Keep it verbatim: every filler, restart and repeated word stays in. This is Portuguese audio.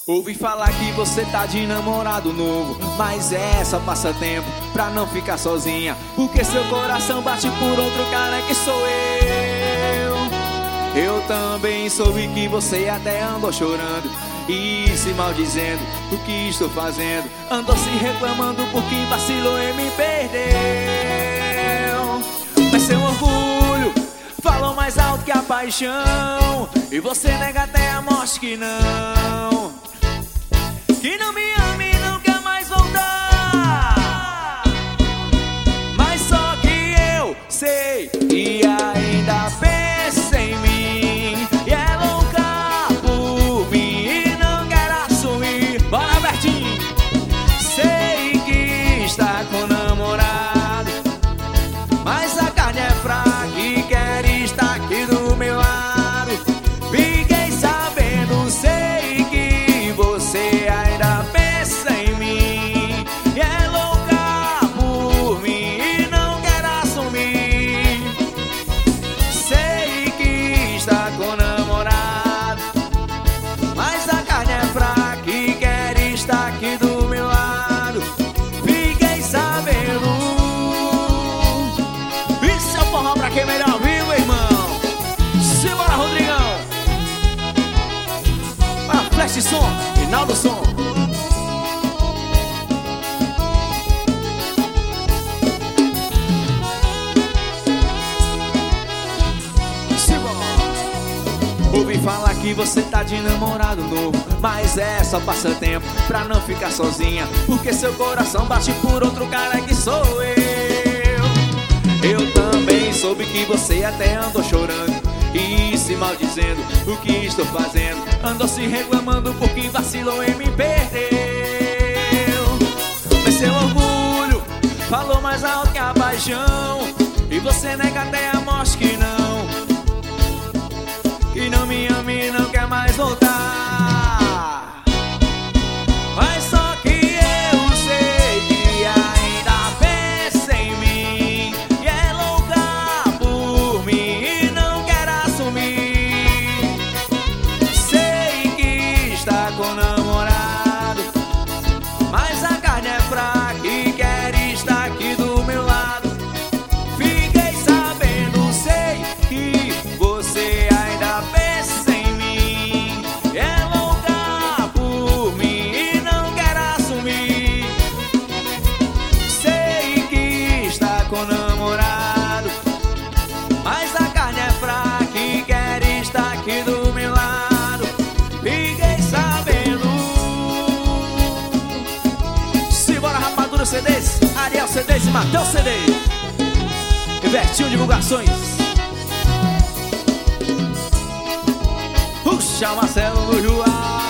Ouvi falar que você tá de namorado novo, mas é só passatempo pra não ficar sozinha, porque seu coração bate por outro cara que sou eu. Eu também soube que você até andou chorando e se maldizendo o que estou fazendo. Andou se reclamando porque vacilou e me perdeu. Mas seu orgulho falou mais alto que a paixão, e você nega até a morte que não, que não me ama e não quer mais voltar. Mas só que eu sei e ainda pensa em mim, e é louca por mim e não quer assumir. Bora, Bertinho! Sei que está com namorado, mas a carne é fraca e quer estar aqui do meu lado. Fiquei sabendo, sei que você ainda pensa em mim, e é louca por mim e não quer assumir. Sei que está com namorado, mas a carne é fraca e quer estar aqui do meu lado. Fiquei sabendo. Isso é o forró pra quem melhor viu, irmão. Simbora, Rodrigão. Para Flash Som, final do som. Ouvi falar que você tá de namorado novo, mas é só passatempo pra não ficar sozinha, porque seu coração bate por outro cara que sou eu. Eu também soube que você até andou chorando e se maldizendo o que estou fazendo. Andou se reclamando porque vacilou e me perdeu. Mas seu orgulho falou mais alto que a paixão, e você nega até a morte que não, que não me ama e não quer mais voltar. Mas só que eu sei que ainda pensa em mim, e é louca por mim e não quer assumir. Sei que está com namorado, mas a carne é fraca e quer estar aqui do meu lado. Fiquei sabendo, sei que você ainda pensa em mim, é louca por mim e não quer assumir. Sei que está com namorado, mas a carne é fraca e quer estar aqui do meu lado. Fiquei sabendo. Simbora, Rapadura C Ds, Ariel C Ds e Matheus C Ds, e Bertinho Divulgações. Puxa, Marcelo no Joá.